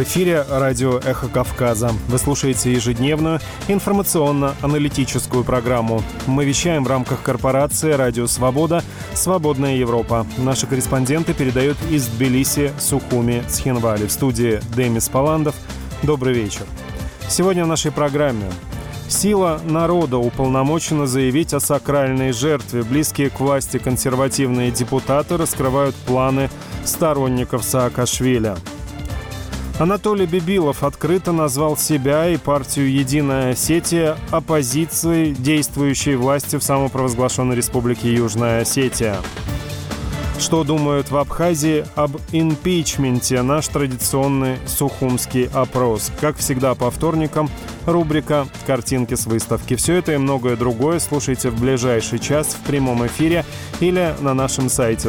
В эфире радио «Эхо Кавказа». Вы слушаете ежедневную информационно-аналитическую программу. Мы вещаем в рамках корпорации «Радио Свобода. Свободная Европа». Наши корреспонденты передают из Тбилиси, Сухуми, Цхинвали. В студии Демис Паландов. Добрый вечер. Сегодня в нашей программе: сила народа уполномочена заявить о сакральной жертве. Близкие к власти консервативные депутаты раскрывают планы сторонников Саакашвили. Анатолий Бибилов открыто назвал себя и партию «Единая Осетия» оппозицией действующей власти в самопровозглашенной республике Южная Осетия. Что думают в Абхазии об импичменте? Наш традиционный сухумский опрос. Как всегда по вторникам рубрика «Картинки с выставки». Все это и многое другое слушайте в ближайший час в прямом эфире или на нашем сайте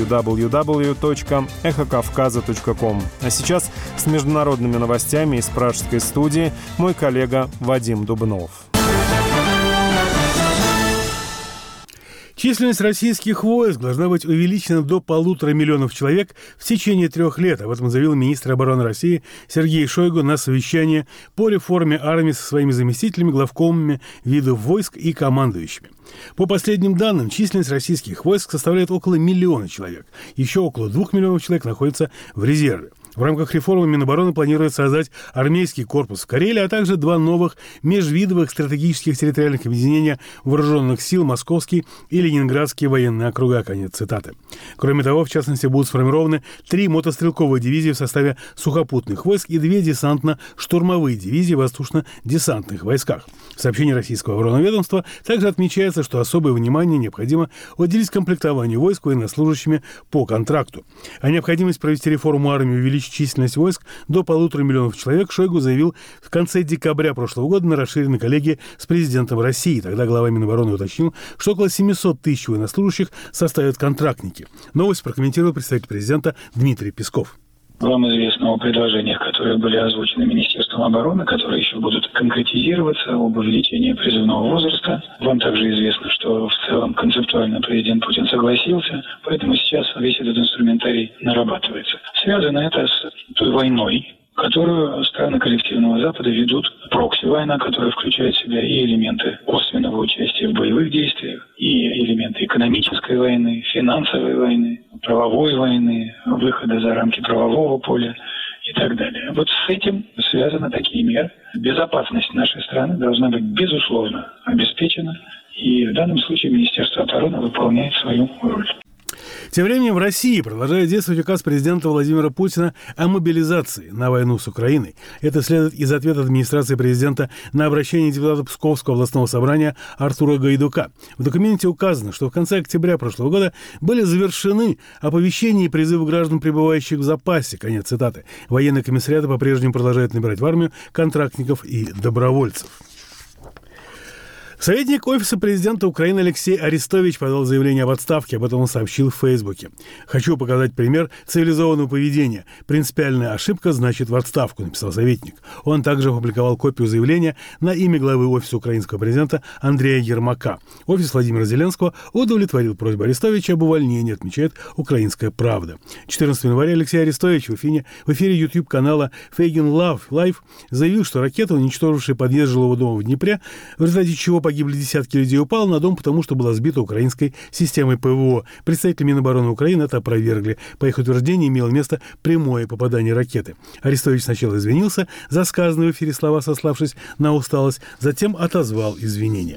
www.эхокавказа.ком. А сейчас с международными новостями из пражской студии мой коллега Вадим Дубнов. Численность российских войск должна быть увеличена до 1,5 миллиона человек в течение 3 лет. Об этом заявил министр обороны России Сергей Шойгу на совещании по реформе армии со своими заместителями, главкомами видов войск и командующими. По последним данным, численность российских войск составляет около 1 миллиона человек. Еще около 2 миллионов человек находятся в резерве. В рамках реформы Минобороны планирует создать армейский корпус в Карелии, а также 2 новых межвидовых стратегических территориальных объединения вооруженных сил Московский и Ленинградские военные округа. Конец цитаты. Кроме того, в частности, будут сформированы 3 мотострелковые дивизии в составе сухопутных войск и 2 десантно-штурмовые дивизии в воздушно-десантных войсках. В сообщении российского оборонного ведомства также отмечается, что особое внимание необходимо уделить комплектованию войск военнослужащими по контракту. О необходимости провести реформу армии и увеличить численность войск до 1,5 миллиона человек Шойгу заявил в конце декабря прошлого года на расширенной коллегии с президентом России. Тогда глава Минобороны уточнил, что около 700 тысяч военнослужащих составят контрактники. Новость прокомментировал представитель президента Дмитрий Песков. Вам известно о предложениях, которые были озвучены Министерством обороны, которые еще будут конкретизироваться, об увеличении призывного возраста. Вам также известно, что в целом концептуально президент Путин согласился, поэтому сейчас весь этот инструментарий нарабатывается. Связано это с той войной, которую страны коллективного Запада ведут, прокси-война, которая включает в себя и элементы косвенного участия в боевых действиях, и элементы экономической войны, финансовой войны, правовой войны, выхода за рамки правового поля и так далее. Вот с этим связаны такие меры. Безопасность нашей страны должна быть, безусловно, обеспечена, и в данном случае Министерство обороны выполняет свою роль. Тем временем в России продолжает действовать указ президента Владимира Путина о мобилизации на войну с Украиной. Это следует из ответа администрации президента на обращение депутата Псковского областного собрания Артура Гайдука. В документе указано, что в конце октября прошлого года были завершены оповещения и призывы граждан, пребывающих в запасе. Конец цитаты. Военные комиссариаты по-прежнему продолжают набирать в армию контрактников и добровольцев. Советник Офиса президента Украины Алексей Арестович подал заявление об отставке, об этом он сообщил в Фейсбуке. «Хочу показать пример цивилизованного поведения. Принципиальная ошибка значит в отставку», написал советник. Он также опубликовал копию заявления на имя главы Офиса украинского президента Андрея Ермака. Офис Владимира Зеленского удовлетворил просьбу Арестовича об увольнении, отмечает «Украинская правда». 14 января Алексей Арестович в эфире YouTube-канала Фейгин Лайв заявил, что ракета, уничтожившая подъезд жилого дома в Днепре, в результате чего погибли десятки людей, упала на дом, потому что была сбита украинской системой ПВО. Представители Минобороны Украины это опровергли. По их утверждению, имело место прямое попадание ракеты. Арестович сначала извинился за сказанные в эфире слова, сославшись на усталость, затем отозвал извинения.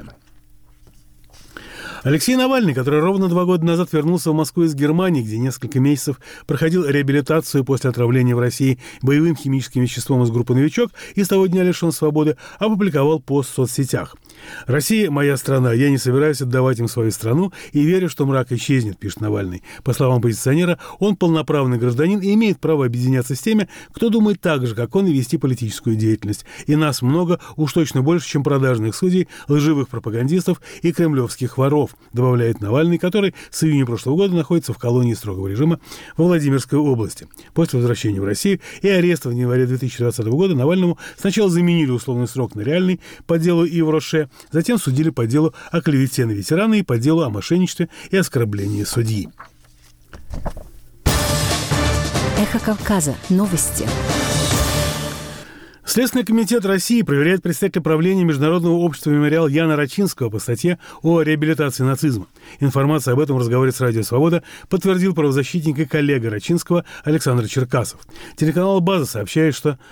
Алексей Навальный, который ровно 2 года назад вернулся в Москву из Германии, где несколько месяцев проходил реабилитацию после отравления в России боевым химическим веществом из группы «Новичок» и с того дня лишен свободы, опубликовал пост в соцсетях. «Россия – моя страна. Я не собираюсь отдавать им свою страну и верю, что мрак исчезнет», пишет Навальный. По словам оппозиционера, он полноправный гражданин и имеет право объединяться с теми, кто думает так же, как он, и вести политическую деятельность. И нас много, уж точно больше, чем продажных судей, лживых пропагандистов и кремлевских воров, добавляет Навальный, который с июня прошлого года находится в колонии строгого режима во Владимирской области. После возвращения в Россию и ареста в январе 2020 года Навальному сначала заменили условный срок на реальный по делу Ив Роше, затем судили по делу о клевете на ветерана и по делу о мошенничестве и оскорблении судьи. Эхо Кавказа. Новости. Следственный комитет России проверяет представителя правления Международного общества «Мемориал» Яна Рачинского по статье о реабилитации нацизма. Информацию об этом в разговоре с «Радио Свобода» подтвердил правозащитник и коллега Рачинского Александр Черкасов. Телеграм-канал «База» сообщает,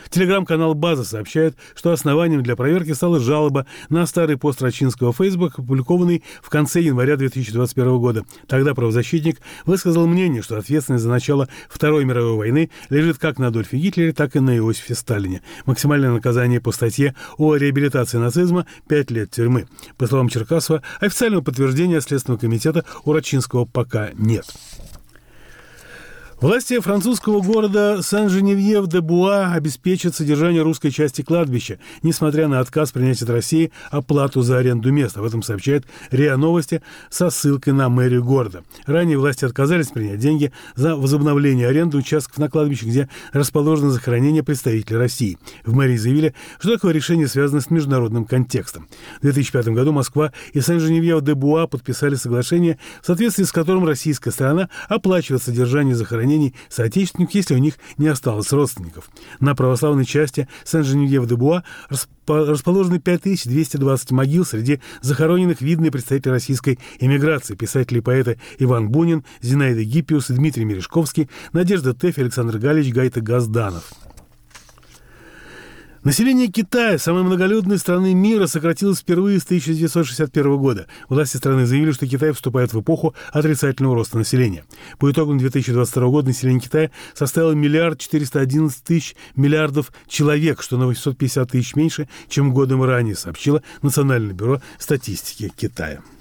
что основанием для проверки стала жалоба на старый пост Рачинского в Facebook, опубликованный в конце января 2021 года. Тогда правозащитник высказал мнение, что ответственность за начало Второй мировой войны лежит как на Адольфе Гитлере, так и на Иосифе Сталине. Максимальное наказание по статье о реабилитации нацизма – 5 лет тюрьмы. По словам Черкасова, официального подтверждения Следственного комитета у Рачинского пока нет. Власти французского города Сен-Женевьев-де-Буа обеспечат содержание русской части кладбища, несмотря на отказ принять от России оплату за аренду места. Об этом сообщает РИА Новости со ссылкой на мэрию города. Ранее власти отказались принять деньги за возобновление аренды участков на кладбище, где расположено захоронение представителей России. В мэрии заявили, что такое решение связано с международным контекстом. В 2005 году Москва и Сен-Женевьев-де-Буа подписали соглашение, в соответствии с которым российская сторона оплачивает содержание захоронений соотечественников, если у них не осталось родственников. На православной части Сен-Женевьев-де-Буа расположены 5220 могил. Среди захороненных видны представители российской эмиграции: писатели и поэты Иван Бунин, Зинаида Гиппиус, Дмитрий Мережковский, Надежда Тэфи, Александр Галич, Гайта Газданов. Население Китая, самой многолюдной страны мира, сократилось впервые с 1961 года. Власти страны заявили, что Китай вступает в эпоху отрицательного роста населения. По итогам 2022 года население Китая составило 1 411 тысяч миллиардов человек, что на 850 тысяч меньше, чем годом ранее, сообщило Национальное бюро статистики Китая.